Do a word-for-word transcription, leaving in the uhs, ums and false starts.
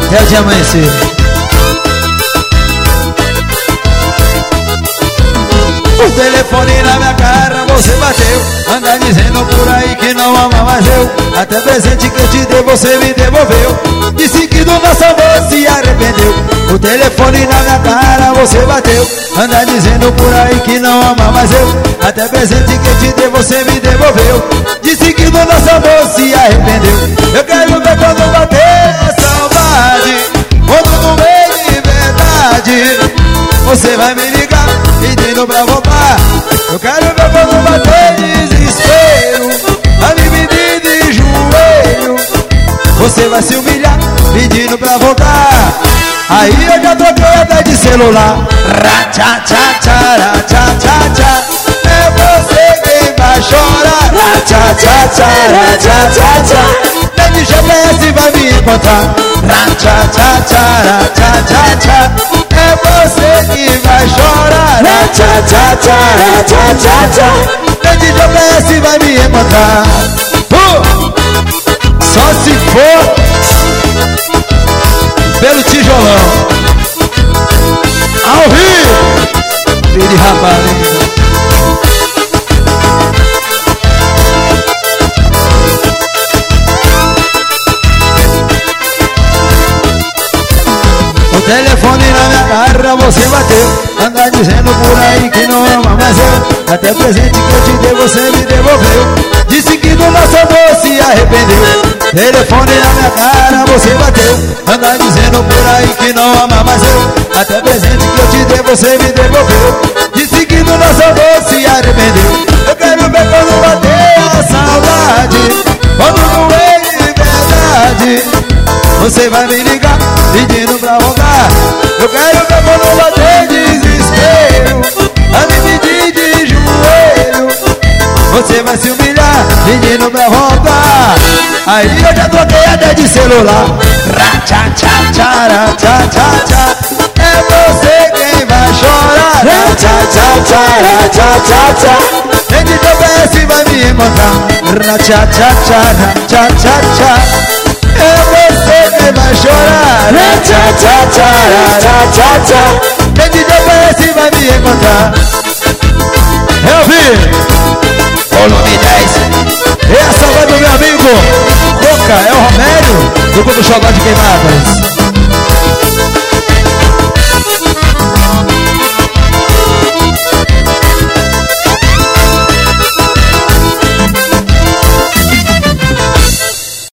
É o de amanhecer. O telefone na minha cara você bateu, anda dizendo por aí que não ama mais eu. Até presente que eu te dei você me devolveu, disse que do nosso amor se arrependeu. O telefone na minha cara você bateu, anda dizendo por aí que não ama mais eu. Até presente que eu te dei você me devolveu, disse que do nosso amor se arrependeu. Eu quero ver quando bater a saudade, quando no meio de verdade você vai me ligar pedindo pra voltar. Eu quero ver quando bater desespero, a me pedir de joelho, você vai se humilhar pedindo pra voltar. Aí eu já troquei até de celular. Ra-tchá, tchá, tchá, ra, tchá, tchá, tchá. É você quem vai chorar. Ra-tchá, tchá, tchá, ra, tchá, tchá, tchá. Nem de G P S vai me encontrar. Ra-tchá, tchá, tchá, ra, tchá, tchá, tchá. É você que vai chorar. Ra-tchá, tchá, tchá, ra, tchá, tchá, tchá. Nem de G P S vai me encontrar. uh! Só se for pelo tijolão. Ao vivo, filho de rapariga. O telefone na minha cara você bateu, anda dizendo por aí que não ama mais eu. Até presente que eu te dei você me devolveu, disse que do nosso amor se arrependeu. Telefone na minha cara você bateu, anda dizendo por aí que não ama mais eu. Até presente que eu te dei você me devolveu, disse que do nosso amor se arrependeu. Eu quero ver quando bater a saudade, quando doer de verdade você vai me ligar pedindo pra voltar. Eu quero ver quando bater desespero, a me pedir de joelho, você vai se humilhar pedindo pra voltar. Aí eu já troquei até de celular. Ra, tchá, tchá, tchá, ra, tchá, tchá, tchá. É você quem vai chorar. Ra, tchá, tchá, tchá, ra, tchá, tchá, tchá. Nem de G P S vai me encontrar. Ra, tchá, tchá, tchá, ra, tchá, tchá, tchá. É você quem vai chorar. Ra, tchá, tchá, tchá, ra, tchá, tchá, tchá. Nem de G P S vai me encontrar. Eu vi volume dez. Essa vai do meu amigo Coca, é o Romério do Grupo Xodó de Queimadas.